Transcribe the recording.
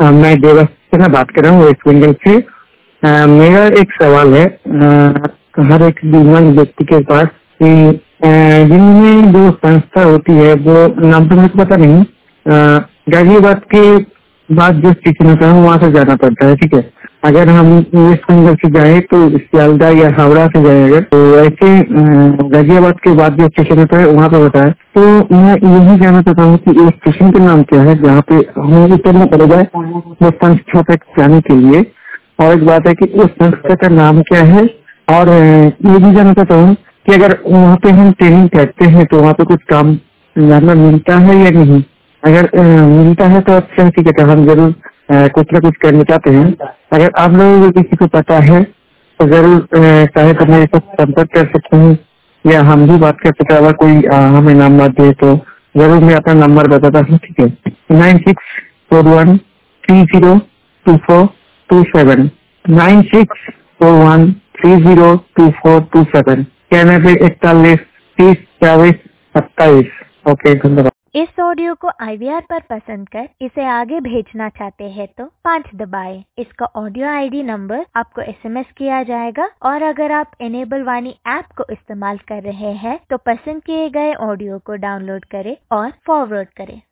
मैं देवस से ना बात कर रहा हूँ, वेस्ट बंगाल से। मेरा एक सवाल है हर एक दिव्यांग व्यक्ति के पास कि जिनमें जो संस्था होती है वो नाम तो मुझे पता नहीं, गाजियाबाद के बाद जो स्टेशन होता है वहाँ से जाना पड़ता है, ठीक है। अगर हम वेस्ट बंगाल से जाए तो सियालदा या हावड़ा से जाए अगर, तो ऐसे गाजियाबाद के बाद जो स्टेशन होता है वहाँ पे होता है। तो मैं यही जानना चाहता हूँ कि इस स्टेशन का नाम क्या है जहाँ पे हमें उतरना पड़ेगा वो संस्था तक जाने के लिए। और एक बात है कि उस संस्था का नाम क्या है। और ये भी जानना चाहता हूँ कि अगर वहाँ पे हम ट्रेनिंग करते हैं तो वहाँ पे कुछ काम करना मिलता है या नहीं। अगर मिलता है तो अच्छा, ठीक है, तो हम जरूर कुछ ना कुछ करना चाहते हैं। अगर आप लोगों को किसी को पता है तो जरूर चाहे तो मेरे साथ संपर्क कर सकते हैं या हम भी बात कर सकते हैं। अगर कोई हमें नंबर दे तो जरूर मैं अपना नंबर बताता हूँ, ठीक है। 9641302427 9641302427 91413027। ओके, धन्यवाद। इस ऑडियो को IVR पर पसंद कर इसे आगे भेजना चाहते हैं तो 5 दबाएं। इसका ऑडियो ID नंबर आपको SMS किया जाएगा। और अगर आप इनेबल वाणी ऐप को इस्तेमाल कर रहे हैं तो पसंद किए गए ऑडियो को डाउनलोड करें और फॉरवर्ड करें।